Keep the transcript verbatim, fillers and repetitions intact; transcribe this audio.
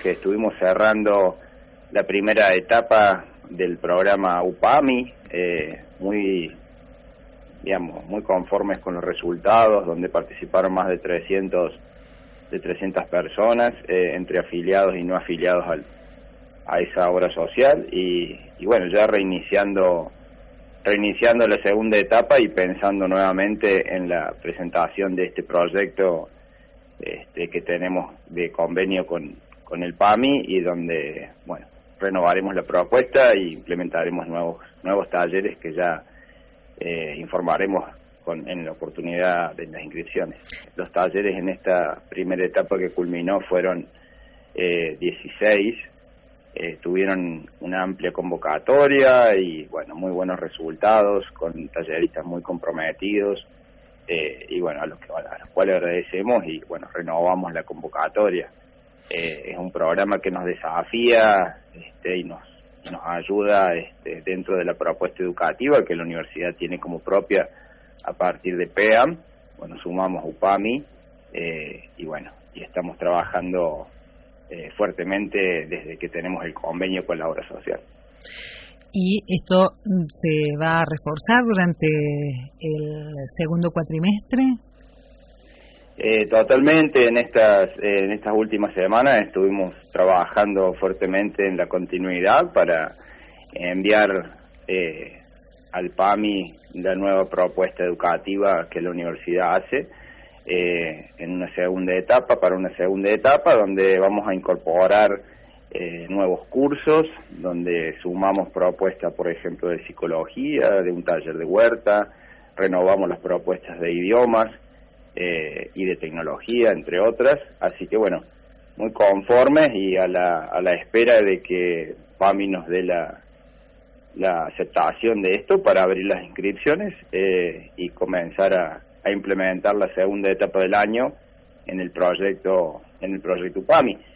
que estuvimos cerrando la primera etapa del programa UPAMI, eh, muy, digamos, muy conformes con los resultados, donde participaron más de trescientos de trescientas personas, eh, entre afiliados y no afiliados al, a esa obra social, y, y bueno, ya reiniciando reiniciando la segunda etapa y pensando nuevamente en la presentación de este proyecto este, que tenemos de convenio con, con el PAMI, y donde, bueno, renovaremos la propuesta e implementaremos nuevos nuevos talleres que ya eh, informaremos con, en la oportunidad de las inscripciones. Los talleres en esta primera etapa que culminó fueron eh, dieciséis, eh, tuvieron una amplia convocatoria y, bueno, muy buenos resultados, con talleristas muy comprometidos, eh, y, bueno, a los, que, a los cuales agradecemos y, bueno, renovamos la convocatoria. Eh, es un programa que nos desafía este, y nos, nos ayuda este, dentro de la propuesta educativa que la universidad tiene como propia a partir de P E A M. Bueno, sumamos UPAMI, eh, y bueno, y estamos trabajando eh, fuertemente desde que tenemos el convenio con la obra social. ¿Y esto se va a reforzar durante el segundo cuatrimestre? Eh, totalmente. En estas eh, en estas últimas semanas estuvimos trabajando fuertemente en la continuidad para enviar eh, al PAMI la nueva propuesta educativa que la universidad hace eh, en una segunda etapa, para una segunda etapa donde vamos a incorporar eh, nuevos cursos, donde sumamos propuestas, por ejemplo, de psicología, de un taller de huerta, renovamos las propuestas de idiomas, Eh, y de tecnología, entre otras. Así que, bueno, muy conformes y a la, a la espera de que PAMI nos dé la, la aceptación de esto para abrir las inscripciones eh, y comenzar a, a implementar la segunda etapa del año en el proyecto en el proyecto PAMI.